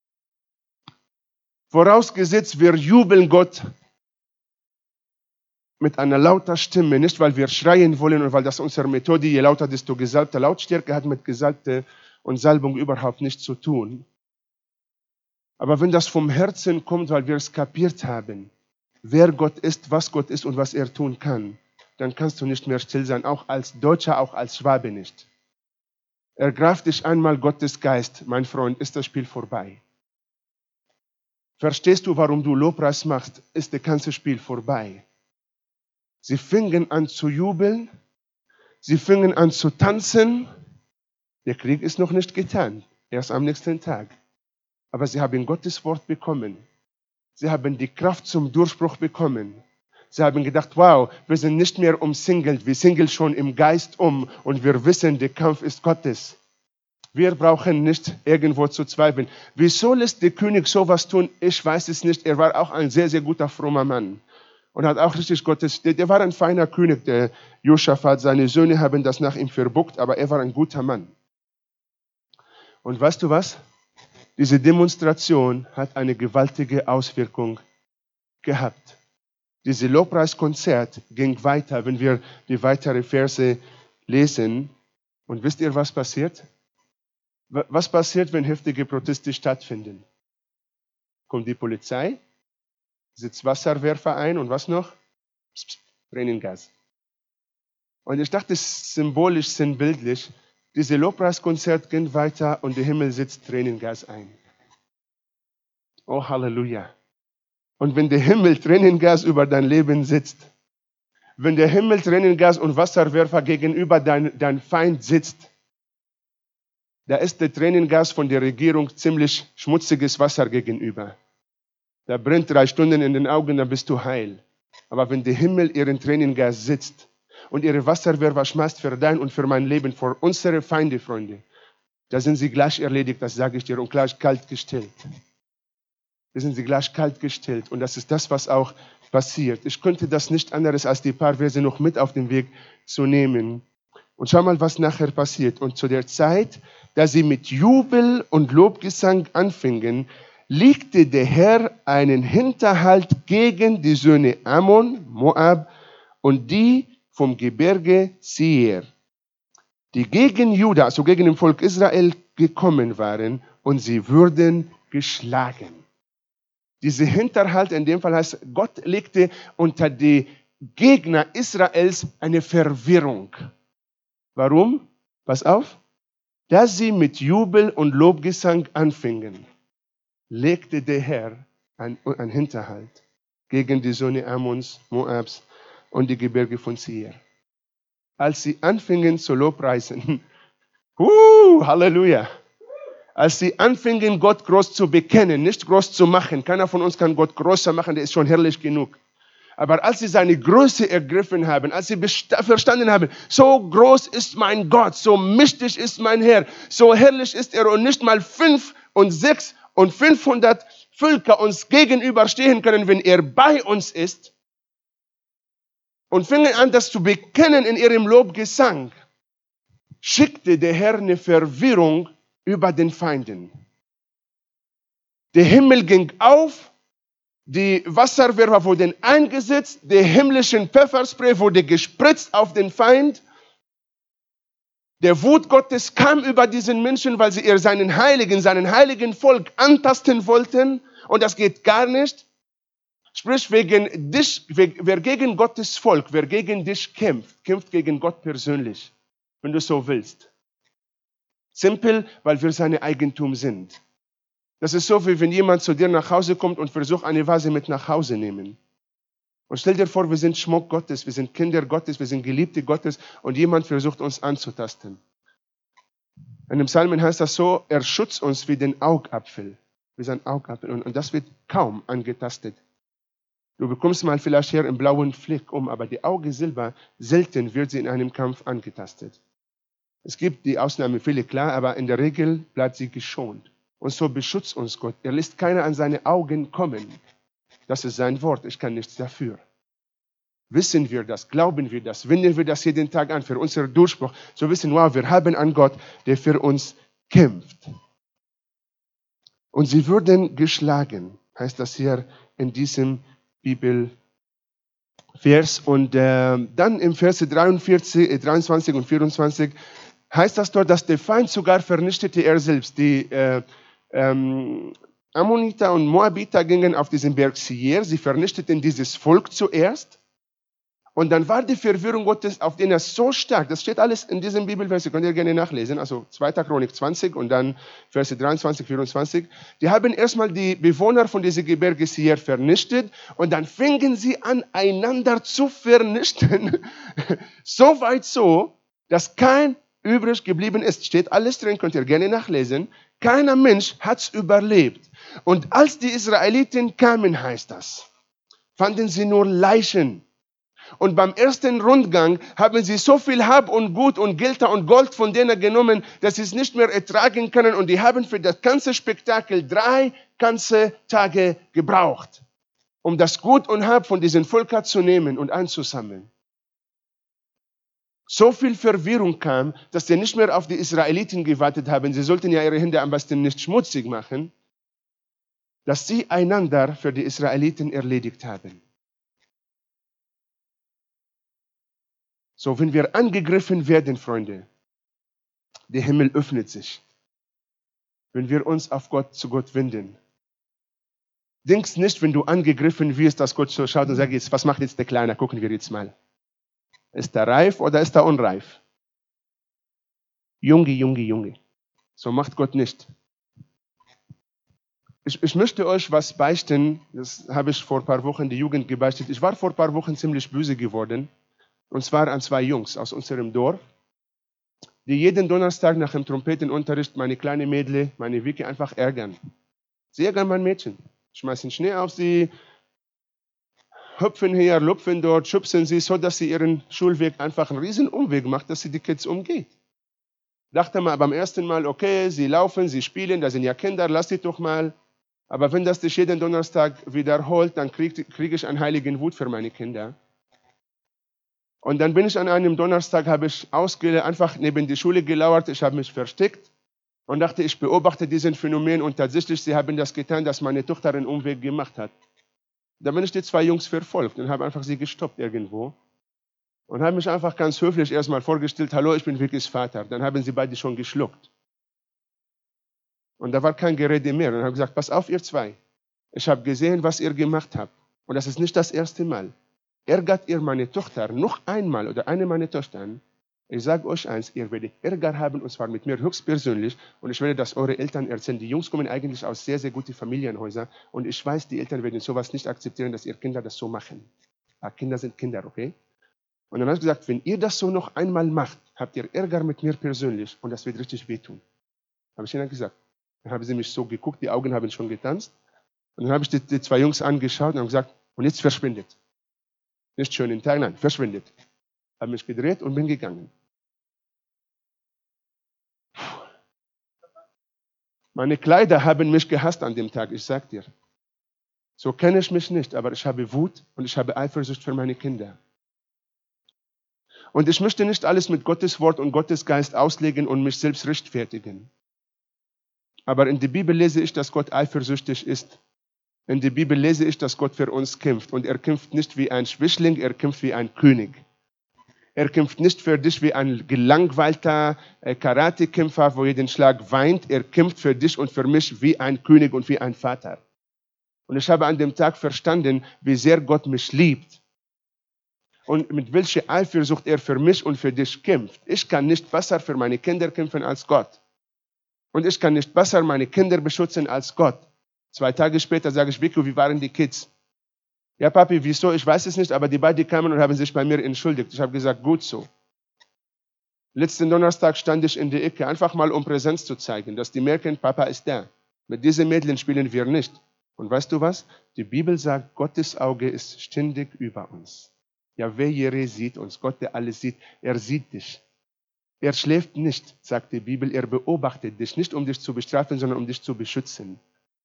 [SPEAKER 1] Vorausgesetzt, wir jubeln Gott mit einer lauter Stimme, nicht weil wir schreien wollen und weil das unsere Methode, je lauter, desto gesalbte Lautstärke hat mit Gesalbte und Salbung überhaupt nichts zu tun. Aber wenn das vom Herzen kommt, weil wir es kapiert haben, wer Gott ist, was Gott ist und was er tun kann, dann kannst du nicht mehr still sein, auch als Deutscher, auch als Schwabe nicht. Ergreif dich einmal Gottes Geist, mein Freund, ist das Spiel vorbei. Verstehst du, warum du Lobpreis machst, ist das ganze Spiel vorbei. Sie fingen an zu jubeln, sie fingen an zu tanzen. Der Krieg ist noch nicht getan, erst am nächsten Tag. Aber sie haben Gottes Wort bekommen. Sie haben die Kraft zum Durchbruch bekommen. Sie haben gedacht, wow, wir sind nicht mehr umsingelt, wir singeln schon im Geist um und wir wissen, der Kampf ist Gottes. Wir brauchen nicht irgendwo zu zweifeln. Wieso lässt der König sowas tun? Ich weiß es nicht. Er war auch ein sehr, sehr guter, frommer Mann. Und hat auch richtig Gottes, der, der war ein feiner König, der Josaphat. Seine Söhne haben das nach ihm verbuckt, aber er war ein guter Mann. Und weißt du was? Diese Demonstration hat eine gewaltige Auswirkung gehabt. Dieses Lobpreiskonzert ging weiter, wenn wir die weiteren Verse lesen. Und wisst ihr, was passiert? Was passiert, wenn heftige Proteste stattfinden? Kommt die Polizei, setzt Wasserwerfer ein und was noch? Psst, psst, Tränengas. Und ich dachte, symbolisch, sinnbildlich, dieses Lobpreiskonzert ging weiter und der Himmel setzt Tränengas ein. Oh, Halleluja. Und wenn der Himmel Tränengas über dein Leben sitzt, wenn der Himmel Tränengas und Wasserwerfer gegenüber dein, dein Feind sitzt, da ist der Tränengas von der Regierung ziemlich schmutziges Wasser gegenüber. Da brennt drei Stunden in den Augen, dann bist du heil. Aber wenn der Himmel ihren Tränengas sitzt und ihre Wasserwerfer schmeißt für dein und für mein Leben, vor unsere Feinde, Freunde, da sind sie gleich erledigt, das sage ich dir, und gleich kalt gestellt. Da sind sie gleich kalt gestellt. Und das ist das, was auch passiert. Ich könnte das nicht anderes als die paar Verse noch mit auf den Weg zu nehmen. Und schau mal, was nachher passiert. Und zu der Zeit, da sie mit Jubel und Lobgesang anfingen, legte der Herr einen Hinterhalt gegen die Söhne Ammon, Moab und die vom Gebirge Seir, die gegen Juda, also gegen das Volk Israel gekommen waren, und sie wurden geschlagen. Dieser Hinterhalt in dem Fall heißt, Gott legte unter die Gegner Israels eine Verwirrung. Warum? Pass auf. Dass sie mit Jubel und Lobgesang anfingen, legte der Herr einen Hinterhalt gegen die Söhne Ammons, Moabs und die Gebirge von Seir. Als sie anfingen zu lobpreisen, uh, Halleluja, als sie anfingen, Gott groß zu bekennen, nicht groß zu machen, keiner von uns kann Gott größer machen, der ist schon herrlich genug. Aber als sie seine Größe ergriffen haben, als sie verstanden haben, so groß ist mein Gott, so mächtig ist mein Herr, so herrlich ist er und nicht mal fünf und sechs und fünfhundert Völker uns gegenüberstehen können, wenn er bei uns ist, und fingen an, das zu bekennen in ihrem Lobgesang, schickte der Herr eine Verwirrung über den Feinden. Der Himmel ging auf, die Wasserwerfer wurden eingesetzt, der himmlische Pfefferspray wurde gespritzt auf den Feind. Der Wut Gottes kam über diesen Menschen, weil sie ihr seinen Heiligen, seinen heiligen Volk antasten wollten. Und das geht gar nicht. Sprich, wegen dich, wer gegen Gottes Volk, wer gegen dich kämpft, kämpft gegen Gott persönlich, wenn du so willst. Simpel, weil wir sein Eigentum sind. Das ist so, wie wenn jemand zu dir nach Hause kommt und versucht, eine Vase mit nach Hause zu nehmen. Und stell dir vor, wir sind Schmuck Gottes, wir sind Kinder Gottes, wir sind Geliebte Gottes und jemand versucht, uns anzutasten. In dem Psalmen heißt das so, er schützt uns wie den Augapfel. Wie sein Augapfel. Und, und das wird kaum angetastet. Du bekommst mal vielleicht hier einen blauen Fleck um, aber die Auge Silber, selten wird sie in einem Kampf angetastet. Es gibt die Ausnahmen, viele klar, aber in der Regel bleibt sie geschont. Und so beschützt uns Gott. Er lässt keiner an seine Augen kommen. Das ist sein Wort, ich kann nichts dafür. wissen wir das, glauben wir das, wenden wir das jeden Tag an für unseren Durchbruch, so wissen, wow, wir haben einen Gott, der für uns kämpft. Und sie wurden geschlagen, heißt das hier in diesem Bibelvers. Und äh, dann im Vers dreiundvierzig, dreiundzwanzig und vierundzwanzig heißt das dort, dass der Feind sogar vernichtete er selbst. Die äh, ähm, Ammoniter und Moabiter gingen auf diesen Berg Seir, sie vernichteten dieses Volk zuerst. Und dann war die Verwirrung Gottes auf denen so stark, das steht alles in diesem Bibelvers, könnt ihr gerne nachlesen, also zweiter Chronik zwanzig und dann Verse dreiundzwanzig, vierundzwanzig. Die haben erstmal die Bewohner von diesem Gebirge Seir vernichtet und dann fingen sie an, einander zu vernichten. So weit so, dass kein übrig geblieben ist. Steht alles drin, könnt ihr gerne nachlesen. Keiner Mensch hat es überlebt. Und als die Israeliten kamen, heißt das, fanden sie nur Leichen. Und beim ersten Rundgang haben sie so viel Hab und Gut und Geld und Gold von denen genommen, dass sie es nicht mehr ertragen können. Und die haben für das ganze Spektakel drei ganze Tage gebraucht, um das Gut und Hab von diesen Völkern zu nehmen und einzusammeln. So viel Verwirrung kam, dass sie nicht mehr auf die Israeliten gewartet haben. Sie sollten ja ihre Hände am besten nicht schmutzig machen, dass sie einander für die Israeliten erledigt haben. So, wenn wir angegriffen werden, Freunde, der Himmel öffnet sich. Wenn wir uns auf Gott, zu Gott wenden. Denkst nicht, wenn du angegriffen wirst, dass Gott so schaut und sagt, jetzt, was macht jetzt der Kleine? Gucken wir jetzt mal. Ist er reif oder ist er unreif? Junge, Junge, Junge. So macht Gott nicht. Ich, ich möchte euch was beichten. Das habe ich vor ein paar Wochen die Jugend gebeichtet. Ich war vor ein paar Wochen ziemlich böse geworden. Und zwar an zwei Jungs aus unserem Dorf, die jeden Donnerstag nach dem Trompetenunterricht meine kleine Mädle, meine Vicky, einfach ärgern. Sie ärgern mein Mädchen. Schmeißen Schnee auf sie, hüpfen hier, lupfen dort, schubsen sie, so dass sie ihren Schulweg einfach einen riesen Umweg macht, dass sie die Kids umgeht. Dachte mal beim ersten Mal, okay, sie laufen, sie spielen, da sind ja Kinder, lass sie doch mal. Aber wenn das sich jeden Donnerstag wiederholt, dann kriege krieg ich einen heiligen Wut für meine Kinder. Und dann bin ich an einem Donnerstag, habe ich ausge, einfach neben die Schule gelauert, ich habe mich versteckt und dachte, ich beobachte diesen Phänomen und tatsächlich, sie haben das getan, dass meine Tochter einen Umweg gemacht hat. Da bin ich die zwei Jungs verfolgt und habe einfach sie gestoppt irgendwo und habe mich einfach ganz höflich erstmal vorgestellt, hallo, ich bin Vickys Vater. Dann haben sie beide schon geschluckt. Und da war kein Gerede mehr. Und habe gesagt, pass auf, ihr zwei. Ich habe gesehen, was ihr gemacht habt. Und das ist nicht das erste Mal. Ärgert ihr meine Tochter noch einmal oder eine meiner Töchtern, ich sage euch eins, ihr werdet Ärger haben, und zwar mit mir höchstpersönlich, und ich werde das eure Eltern erzählen. Die Jungs kommen eigentlich aus sehr, sehr guten Familienhäusern, und ich weiß, die Eltern werden sowas nicht akzeptieren, dass ihre Kinder das so machen. Aber Kinder sind Kinder, okay? Und dann habe ich gesagt, wenn ihr das so noch einmal macht, habt ihr Ärger mit mir persönlich, und das wird richtig wehtun. Habe ich ihnen gesagt. Dann haben sie mich so geguckt, die Augen haben schon getanzt, und dann habe ich die, die zwei Jungs angeschaut und habe gesagt, und jetzt verschwindet. Nicht schönen Tag, nein, verschwindet. Habe mich gedreht und bin gegangen. Meine Kleider haben mich gehasst an dem Tag, ich sag dir. So kenne ich mich nicht, aber ich habe Wut und ich habe Eifersucht für meine Kinder. Und ich möchte nicht alles mit Gottes Wort und Gottes Geist auslegen und mich selbst rechtfertigen. Aber in der Bibel lese ich, dass Gott eifersüchtig ist. In der Bibel lese ich, dass Gott für uns kämpft. Und er kämpft nicht wie ein Schwächling, er kämpft wie ein König. Er kämpft nicht für dich wie ein gelangweilter Karatekämpfer, wo jeden Schlag weint. Er kämpft für dich und für mich wie ein König und wie ein Vater. Und ich habe an dem Tag verstanden, wie sehr Gott mich liebt. Und mit welcher Eifersucht er für mich und für dich kämpft. Ich kann nicht besser für meine Kinder kämpfen als Gott. Und ich kann nicht besser meine Kinder beschützen als Gott. Zwei Tage später sage ich, Vicky, wie waren die Kids? Ja, Papi, wieso? Ich weiß es nicht, aber die beiden kamen und haben sich bei mir entschuldigt. Ich habe gesagt, gut so. Letzten Donnerstag stand ich in der Ecke, einfach mal um Präsenz zu zeigen, dass die merken, Papa ist da. Mit diesen Mädchen spielen wir nicht. Und weißt du was? Die Bibel sagt, Gottes Auge ist ständig über uns. Jahwe Jireh sieht uns, Gott, der alles sieht, er sieht dich. Er schläft nicht, sagt die Bibel, er beobachtet dich, nicht um dich zu bestrafen, sondern um dich zu beschützen.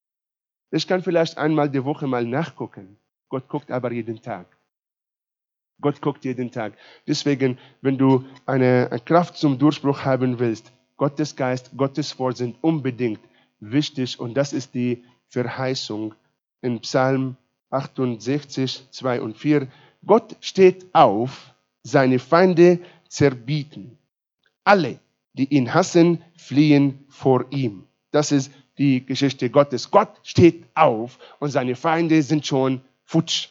[SPEAKER 1] Ich kann vielleicht einmal die Woche mal nachgucken. Gott guckt aber jeden Tag. Gott guckt jeden Tag. Deswegen, wenn du eine, eine Kraft zum Durchbruch haben willst, Gottes Geist, Gottes Wort sind unbedingt wichtig. Und das ist die Verheißung in Psalm achtundsechzig, zwei und vier. Gott steht auf, seine Feinde zerbieten. Alle, die ihn hassen, fliehen vor ihm. Das ist die Geschichte Gottes. Gott steht auf und seine Feinde sind schon futsch.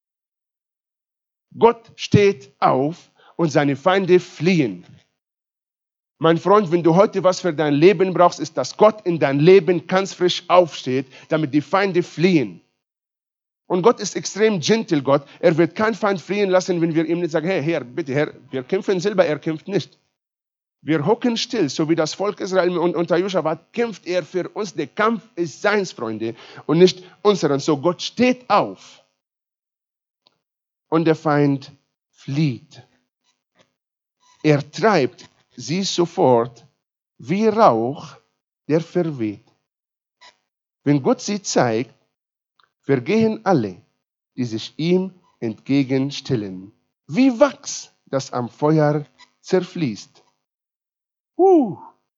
[SPEAKER 1] Gott steht auf und seine Feinde fliehen. Mein Freund, wenn du heute was für dein Leben brauchst, ist, dass Gott in dein Leben ganz frisch aufsteht, damit die Feinde fliehen. Und Gott ist extrem gentle, Gott. Er wird keinen Feind fliehen lassen, wenn wir ihm nicht sagen, hey, Herr, bitte, Herr, wir kämpfen selber, er kämpft nicht. Wir hocken still, so wie das Volk Israel unter Josua kämpft er für uns. Der Kampf ist seins, Freunde, und nicht unseren. So Gott steht auf und der Feind flieht. Er treibt sie sofort wie Rauch, der verweht. Wenn Gott sie zeigt, vergehen alle, die sich ihm entgegenstellen. Wie Wachs, das am Feuer zerfließt. Uh.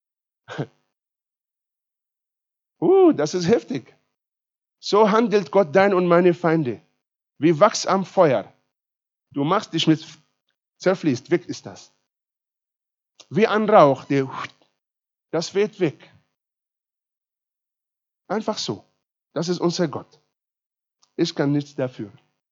[SPEAKER 1] Uh, das ist heftig. So handelt Gott dein und meine Feinde. Wie Wachs am Feuer. Du machst dich mit, zerfließt, weg ist das. Wie ein Rauch, der, das weht weg. Einfach so. Das ist unser Gott. Ich kann nichts dafür.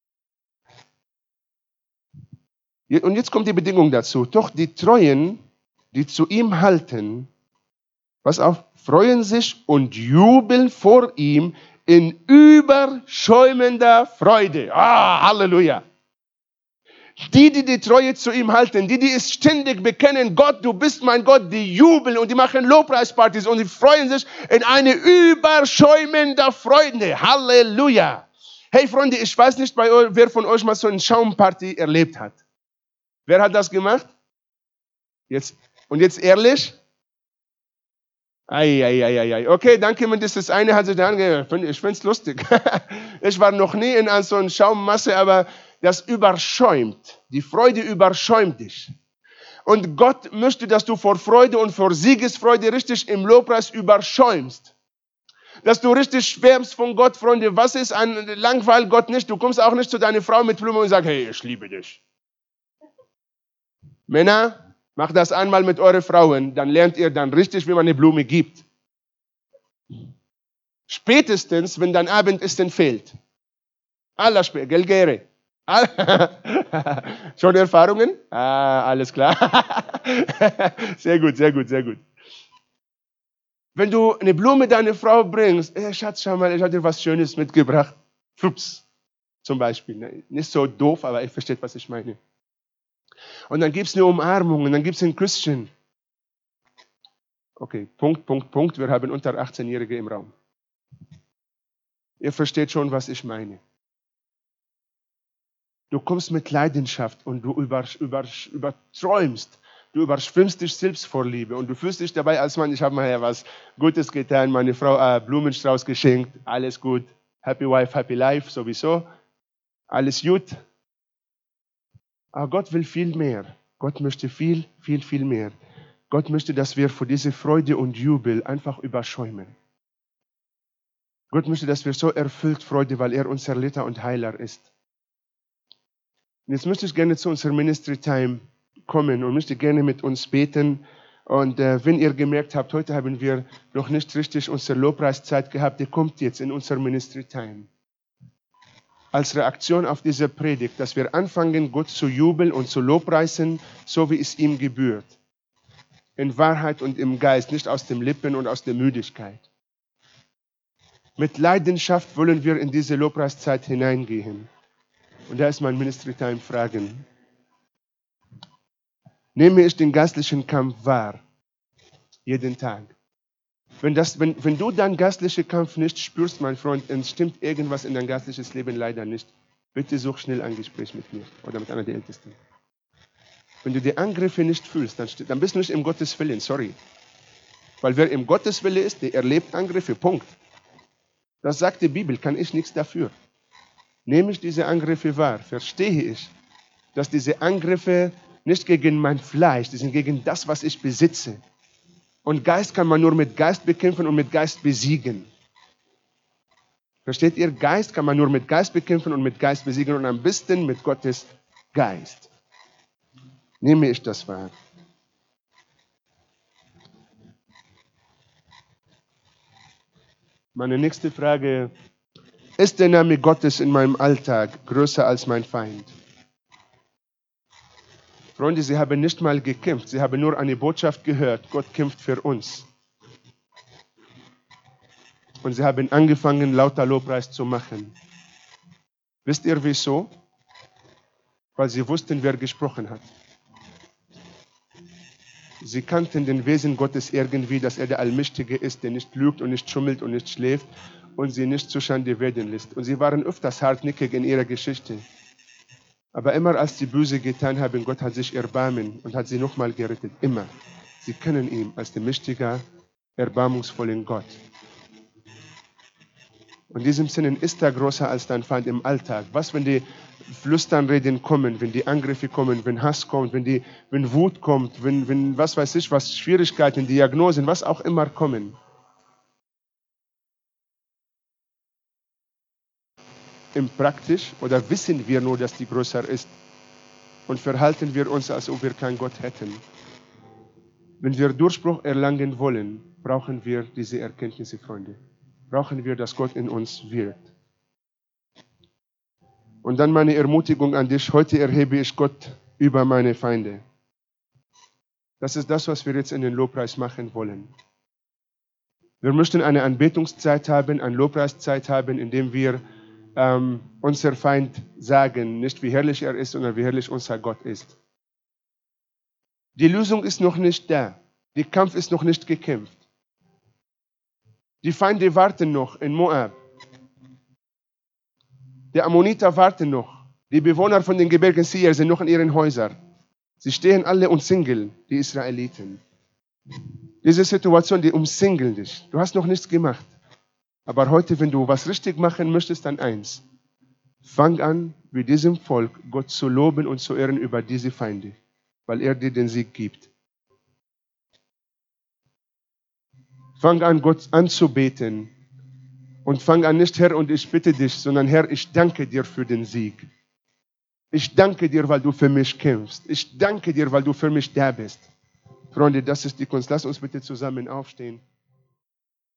[SPEAKER 1] Und jetzt kommt die Bedingung dazu. Doch die Treuen, die zu ihm halten, pass auf, freuen sich und jubeln vor ihm in überschäumender Freude. Ah, Halleluja. Die, die die Treue zu ihm halten, die, die es ständig bekennen, Gott, du bist mein Gott, die jubeln und die machen Lobpreispartys und die freuen sich in eine überschäumende Freude. Halleluja. Hey Freunde, ich weiß nicht, bei euch, wer von euch mal so eine Schaumparty erlebt hat. Wer hat das gemacht? Jetzt, und jetzt ehrlich? Ei, ei, ei, ei. Okay, danke, wenn das das eine hat sich da angehört. Ich finde es lustig. Ich war noch nie in so einer Schaummasse, aber das überschäumt. Die Freude überschäumt dich. Und Gott möchte, dass du vor Freude und vor Siegesfreude richtig im Lobpreis überschäumst. Dass du richtig schwärmst von Gott, Freunde. Was ist ein Langweil Gott nicht? Du kommst auch nicht zu deiner Frau mit Blumen und sagst, hey, ich liebe dich. Männer, macht das einmal mit euren Frauen, dann lernt ihr dann richtig, wie man eine Blume gibt. Spätestens, wenn dein Abendessen fehlt. Allah spät, gell, Gere? Schon Erfahrungen? Ah, alles klar. Sehr gut, sehr gut, sehr gut. Wenn du eine Blume deiner Frau bringst, hey, Schatz, schau mal, ich habe dir was Schönes mitgebracht. Flups, zum Beispiel. Nicht so doof, aber ihr versteht, was ich meine. Und dann gibt es eine Umarmung und dann gibt es ein Küsschen. Okay, Punkt, Punkt, Punkt. Wir haben unter achtzehnjährige im Raum. Ihr versteht schon, was ich meine. Du kommst mit Leidenschaft und du über, über, überträumst. Du überschwimmst dich selbst vor Liebe und du fühlst dich dabei, als Mann, ich habe mal ja was Gutes getan, meine Frau einen Blumenstrauß geschenkt, alles gut, happy wife, happy life, sowieso, alles gut. Aber Gott will viel mehr. Gott möchte viel, viel, viel mehr. Gott möchte, dass wir vor dieser Freude und Jubel einfach überschäumen. Gott möchte, dass wir so erfüllt Freude, weil er unser Retter und Heiler ist. Und jetzt möchte ich gerne zu unserer Ministry Time kommen und möchte gerne mit uns beten. Und äh, wenn ihr gemerkt habt, heute haben wir noch nicht richtig unsere Lobpreiszeit gehabt, die kommt jetzt in unser Ministry Time. Als Reaktion auf diese Predigt, dass wir anfangen, Gott zu jubeln und zu lobpreisen, so wie es ihm gebührt. In Wahrheit und im Geist, nicht aus den Lippen und aus der Müdigkeit. Mit Leidenschaft wollen wir in diese Lobpreiszeit hineingehen. Und da ist mein Ministry Time Fragen. Nehme ich den geistlichen Kampf wahr? Jeden Tag. Wenn, das, wenn, wenn du deinen geistlichen Kampf nicht spürst, mein Freund, dann stimmt irgendwas in dein geistliches Leben leider nicht. Bitte such schnell ein Gespräch mit mir oder mit einer der Ältesten. Wenn du die Angriffe nicht fühlst, dann, dann bist du nicht im Gottes Willen, sorry. Weil wer im Gottes Wille ist, der erlebt Angriffe, Punkt. Das sagt die Bibel, kann ich nichts dafür. Nehme ich diese Angriffe wahr, verstehe ich, dass diese Angriffe nicht gegen mein Fleisch, die sind gegen das, was ich besitze. Und Geist kann man nur mit Geist bekämpfen und mit Geist besiegen. Versteht ihr? Geist kann man nur mit Geist bekämpfen und mit Geist besiegen und am besten mit Gottes Geist. Nehme ich das wahr? Meine nächste Frage: Ist der Name Gottes in meinem Alltag größer als mein Feind? Freunde, Sie haben nicht mal gekämpft, Sie haben nur eine Botschaft gehört, Gott kämpft für uns. Und Sie haben angefangen, lauter Lobpreis zu machen. Wisst ihr wieso? Weil Sie wussten, wer gesprochen hat. Sie kannten den Wesen Gottes irgendwie, dass er der Allmächtige ist, der nicht lügt und nicht schummelt und nicht schläft und sie nicht zu Schande werden lässt. Und sie waren öfters hartnäckig in ihrer Geschichte. Aber immer als sie Böse getan haben, Gott hat sich erbarmen und hat sie nochmal gerettet. Immer. Sie kennen ihn als den mächtigen, erbarmungsvollen Gott. Und in diesem Sinne ist er größer als dein Feind im Alltag. Was, wenn die Flüsternreden kommen, wenn die Angriffe kommen, wenn Hass kommt, wenn, die, wenn Wut kommt, wenn, wenn, was weiß ich, was Schwierigkeiten, Diagnosen, was auch immer kommen. Im Praktisch oder wissen wir nur, dass die größer ist und verhalten wir uns, als ob wir keinen Gott hätten. Wenn wir Durchbruch erlangen wollen, brauchen wir diese Erkenntnisse, Freunde. Brauchen wir, dass Gott in uns wirkt. Und dann meine Ermutigung an dich: Heute erhebe ich Gott über meine Feinde. Das ist das, was wir jetzt in den Lobpreis machen wollen. Wir möchten eine Anbetungszeit haben, eine Lobpreiszeit haben, in dem wir ähm, unser Feind sagen, nicht wie herrlich er ist, sondern wie herrlich unser Gott ist. Die Lösung ist noch nicht da. Der Kampf ist noch nicht gekämpft. Die Feinde warten noch in Moab. Die Ammoniter warten noch. Die Bewohner von den Gebirgen Seir sind noch in ihren Häusern. Sie stehen alle umzingeln, die Israeliten. Diese Situation, die umzingeln dich. Du hast noch nichts gemacht. Aber heute, wenn du was richtig machen möchtest, dann eins. Fang an, wie diesem Volk Gott zu loben und zu ehren über diese Feinde, weil er dir den Sieg gibt. Fang an, Gott anzubeten. Und fang an, nicht Herr und ich bitte dich, sondern Herr, ich danke dir für den Sieg. Ich danke dir, weil du für mich kämpfst. Ich danke dir, weil du für mich da bist. Freunde, das ist die Kunst. Lass uns bitte zusammen aufstehen.